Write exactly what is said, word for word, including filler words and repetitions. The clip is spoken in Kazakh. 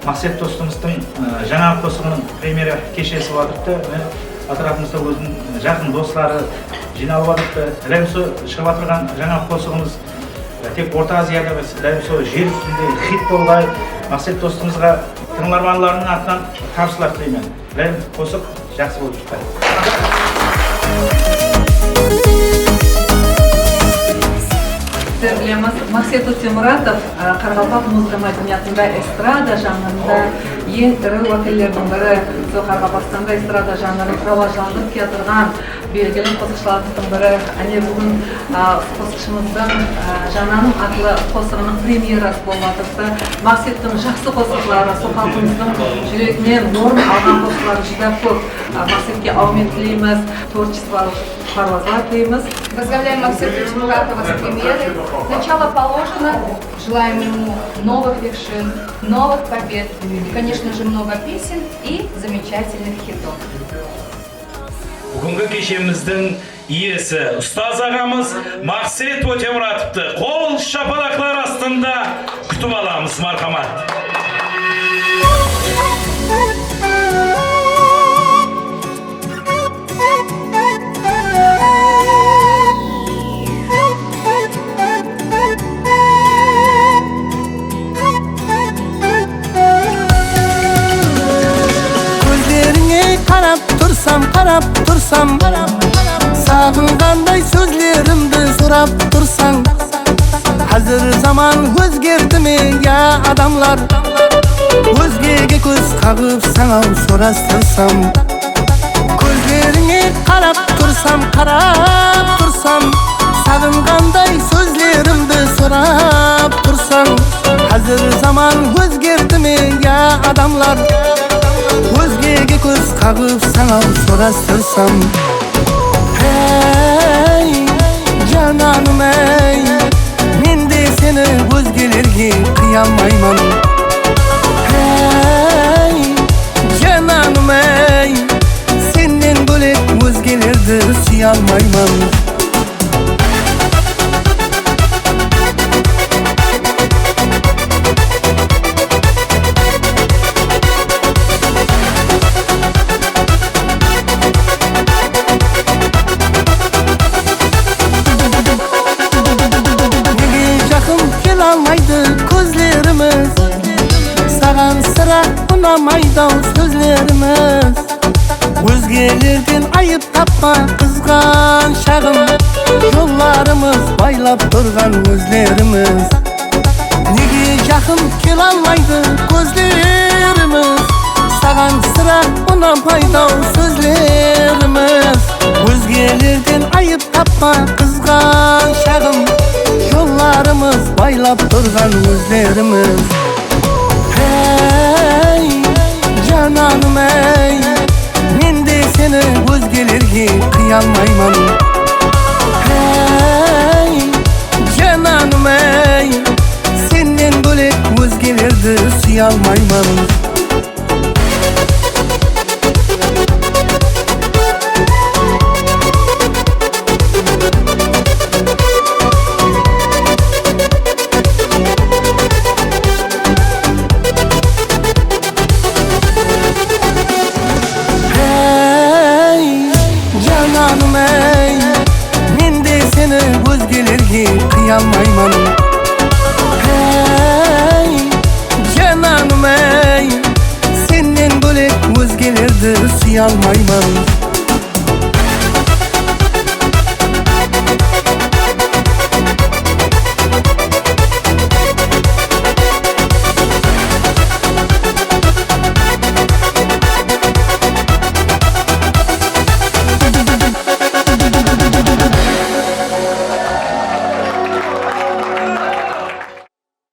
Мақсет достымыздың жаңа қосығының премьера кешесі бардықты. Атырапымызда өзінің жақын достары жиналып бардықты. Дәл осы шығып атырған жаңа қосығымыз тек Орта Азияда емес, дәл осы жер үстінде хит болғай. Мақсет достымызға тыңдармандарының атынан табыстар тілеймін. Дәл қосық жақсы болып шықты. Мақсет Өтемұратов Қарақалпақ музыка мәдениетінде эстрада жанрында ең ірі уәкілдердің бірі. Сол Қарақалпақстанда эстрада жанрын рауажландырып келтірген белгілі қосықшылардың бірі. Әне бүгін қосықшымыздың жаңаның атлы қосығының премьерасы болматырды. Мақсеттің жақсы қосықшылары, сол халқымыздың жүрегінен орын алған қосықшылары жүдә көп. Мақсетке аумен тілейміз, творчестволық парвазлар тілейміз. Поздравляем Максима Өтемұратова с премьерой. Начало положено. Желаем ему новых вершин, новых побед и, конечно же, много песен и замечательных хитов. Бүгінгі кешеміздің иесі ұстаз ағамыз Мақсет Өтемұратовты қол шапалақлар астында күтіп аламыз. Мархамат. Қарап тұрсам, қарап тұрсам, сағынғандай сөздерімді сұрап тұрсаң, қазір заман өзгерді ме, я адамлар? Өзгеге көз қағып саңау сұрастырсам, көздеріңе қарап тұрсам, қарап тұрсам, сағынғандай сөздерімді сұрап тұрсаң, қазір заман өзгерді ме, я адамлар? Өзгеге көз қағып саңау сұрастырсам, әй, жананым әй, мен де сені өзгелерге қия алмаймын. Әй, жананым әй, сеннен бөлек өзгелерді сүйе алмаймын. Көзлеріміз саған сыра ұнамайды сөзлеріміз, өзгелерден айып тапма қызған шағым, жолларымыз байлап тұрған өзлеріміз. Неге жақын келе алмайды көзлеріміз, саған сыра ұнамайды сөзлеріміз, өзгелерден айып тапма қызған шағым, жолларымыз байлап тұрған өзлеріміз. Әй, жананым әй, мен де сені өзгелерге қия алмаймын. Әй, жананым әй, сеннен бөлек өзгелерді сүйе алмаймын. Қия алмаймын. Әй, жананым әй, сеннен бөлек өзгелерді сүйе алмаймын.